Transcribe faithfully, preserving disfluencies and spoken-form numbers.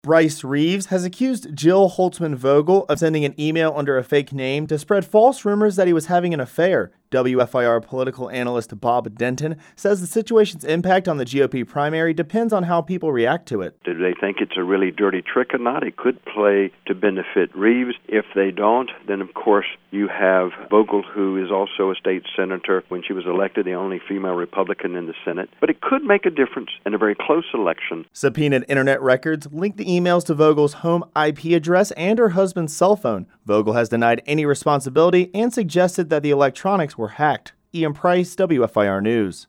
Bryce Reeves has accused Jill Holtzman Vogel of sending an email under a fake name to spread false rumors that he was having an affair. W F I R political analyst Bob Denton says the situation's impact on the G O P primary depends on how people react to it. Do they think it's a really dirty trick or not? It could play to benefit Reeves. If they don't, then of course you have Vogel, who is also a state senator when she was elected, the only female Republican in the Senate. But it could make a difference in a very close election. Subpoenaed internet records linked the emails to Vogel's home I P address and her husband's cell phone. Vogel has denied any responsibility and suggested that the electronics were hacked. Ian Price, W F I R News.